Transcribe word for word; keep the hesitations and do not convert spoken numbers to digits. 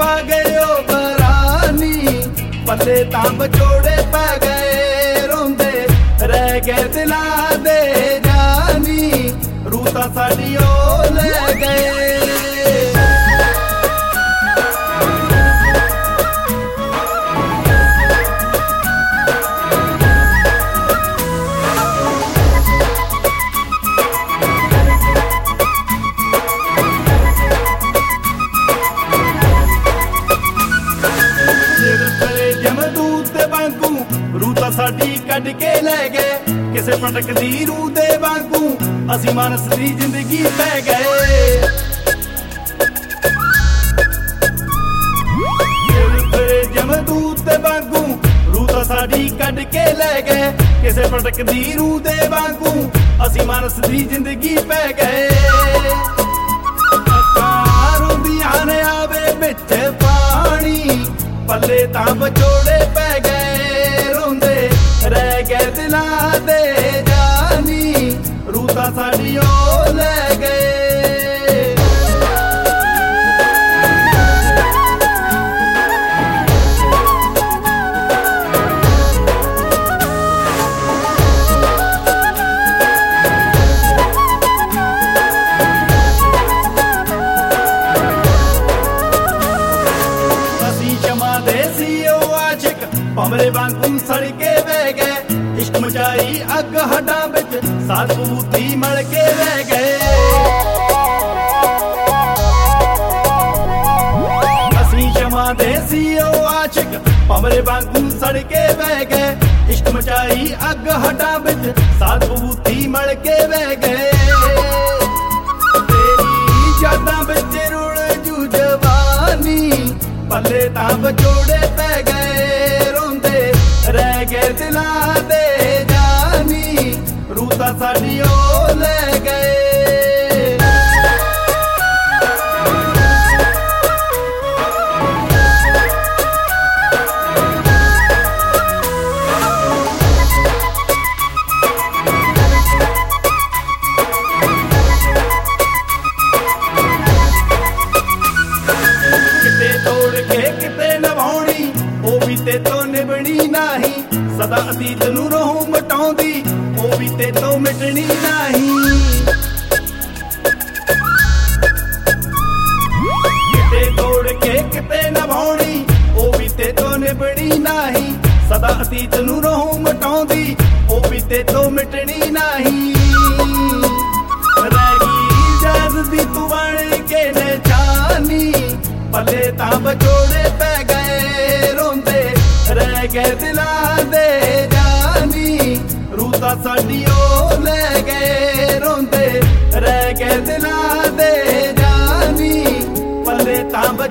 ਪਾ ਗਏ ਉਹ ਬਰਾਨੀ, ਪੱਲੇ ਤਾਂ ਵਿਛੋੜੇ ਪੈ ਗਏ, ਰੋਂਦੇ ਰਹਿ ਗਏ ਦਿਲਾਂ ਦੇ ਜਾਨੀ, ਰੂਹ ਤਾਂ ਸਾਡੀ ਉਹ ਲੈ ਗਏ। ਰੂਹ ਤਾਂ ਸਾਡੀ ਕੱਢ ਕੇ ਲੈ ਗਏ, ਕਿਸੇ ਭਟਕਦੀ ਰੂਹ ਦੇ ਵਾਂਗੂ ਅਸੀਂ ਮਾਨਸ ਦੀ ਜ਼ਿੰਦਗੀ ਪੈ ਗਏ। ਤੇਰੇ ਜਮਦੂਤ ਦੇ ਵਾਂਗੂ ਰੂਹ ਤਾਂ ਸਾਡੀ ਕੱਢ ਕੇ ਲੈ ਗਏ, ਕਿਸੇ ਭਟਕਦੀ ਰੂਹ ਦੇ ਵਾਂਗੂ ਅਸੀਂ ਮਾਨਸ ਦੀ ਜ਼ਿੰਦਗੀ ਪੈ ਗਏ। ਅੱਖਾਂ ਰੋਂਦੀਆਂ ਨੇ ਆਵੇ ਵਿੱਚ ਪਾਣੀ, ਪੱਲੇ ਤਾਂ ਵਿਛੋੜੇ ਪੈ ਗਏ, ਰੋਂਦੇ ਰਹਿ ਗਏ ਦਿਲਾਂ ਦੇ ਜਾਨੀ, ਰੂਹ ਤਾਂ ਸਾਡੀ ਉਹ ਲੈ ਗਏ। ਅਸੀਂ ਸ਼ਮਾ ਦੇ ਸੀ ਉਹ ਆਸ਼ਿਕ, ਭੰਵਰੇ ਵਾਂਗੂ ਸੜ ਕੇ ਵਹਿ ਗਏ, ਇਸ਼ਕ ਮਚਾਈ ਅੱਗ ਹੱਡਾਂ ਵਿੱਚ ਸਾਧ ਬੂਥੀ ਮਲ ਕੇ ਰਹਿ ਗਏ। ਅਸੀਂ ਸ਼ਮਾ ਦੇ ਸੀ ਉਹ ਆਸ਼ਿਕ, ਭੰਵਰੇ ਵਾਂਗੂ ਸੜ ਕੇ ਵਹਿ ਗਏ, ਇਸ਼ਕ ਮਚਾਈ ਅੱਗ ਹੱਡਾਂ ਵਿੱਚ ਸਾਧ ਬੂਥੀ ਮਲ ਕੇ ਵਹਿ ਗਏ। ਤੇਰੀ ਯਾਦਾਂ ਵਿੱਚ ਰੁਲ ਜੂ ਜਵਾਨੀ, ਪੱਲੇ ਤਾਂ ਵਿਛੋੜੇ ਪੈ ਗਏ, ਰੋਂਦੇ ਰਹਿ ਗਏ ਦਿਲਾਂ ਦੇ ਜਾਨੀ, ਰੂਹ ਤਾਂ ਸਾਡੀ ਉਹ ਲੈ ਗਏ। ਕਿਤੇ ਤੋੜ ਕੇ ਕਿਤੇ ਨਿਭਾਉਣੀ, ਉਹ ਵੀ ਤੇ ਤੋਂ ਨਿਭਣੀ ਨਹੀਂ, ਸਦਾ ਅਤੀਤ ਨੂੰ ਰੋਹ ਮਟਾਉਂਦੀ, ਉਹ ਵੀ ਤੇ ਤੋਂ ਮਿਟਣੀ ਨਹੀਂ। ਕਿਤੇ ਤੋੜ ਕੇ ਕਿਤੇ ਨਿਭਾਉਣੀ, ਉਹ ਵੀ ਤੇ ਤੋਂ ਨਿਭਣੀ ਨਹੀਂ, ਸਦਾ ਅਤੀਤ ਨੂੰ ਰੋਹ ਮਟਾਉਂਦੀ, ਉਹ ਵੀ ਤੇ ਤੋਂ ਮਿਟਣੀ ਨਹੀਂ। ਰਹਿ ਗਈ ਜਾਦ ਦੀ ਤੂੰ ਬਣ ਕੇ ਨਿਸ਼ਾਨੀ, ਪੱਲੇ ਤਾਂ ਵਿਛੋੜੇ ਪੈ ਗਏ, ਰੋਂਦੇ ਰਹਿ ਗਏ ਦਿਲਾਂ ਦੇ ਜਾਨੀ, ਰੂਹ ਤਾਂ ਸਾਡੀ ਉਹ ਲੈ ਗਏ, ਰੋਂਦੇ ਰਹਿ ਗਏ ਦਿਲਾਂ ਦੇ ਜਾਨੀ, ਪੱਲੇ ਤਾਂ